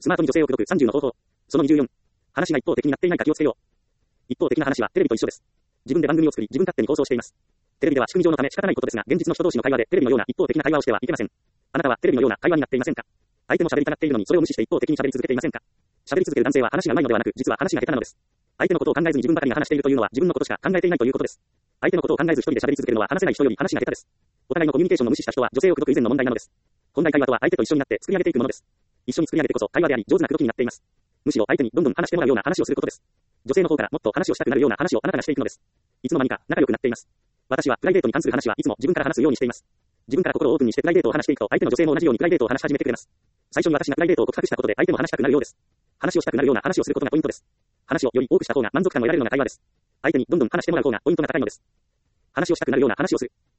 スマートに女性を口説く30の方法。その24。話が一方的になっていないか気をつけよう。一方的な話はテレビと一緒です。自分で番組を作り、自分勝手に放送しています。テレビでは仕組み上のため仕方ないことですが、現実の人同士の会話でテレビのような一方的な会話をしてはいけません。あなたはテレビのような会話になっていませんか？相手も喋りたがっているのにそれを無視して一方的に喋り続けていませんか？喋り続ける男性は話が上手いのではなく、実は話が下手なのです。相手のことを考えずに自分ばかりが話しているというのは自分のことしか考えていないということです。相手のことを考えず一人で喋り続けるのは話せない人より話が下手です。お互いのコミュニケーションを無視した人は女性を口説く以前の問題なのです。本来会話とは相手と一緒になって作り上げていくものです。一緒に作り上げてこそ会話であり上手な口説きになっています。むしろ相手にどんどん話してもらうような話をすることです。女性の方からもっと話をしたくなるような話をあなたがしていくのです。いつの間にか仲良くなっています。私はプライベートに関する話はいつも自分から話すようにしています。自分から心をオープンにしてプライベートを話していくと相手の女性も同じようにプライベートを話し始めてくれます。最初に私がプライベートを告白したことで相手も話したくなるようです。話をしたくなるような話をすることがポイントです。話をより多くした方が満足感を得られるのが会話です。相手にどんどん話してもらう方がポイントが高いのです。話をしたくなるような話をする。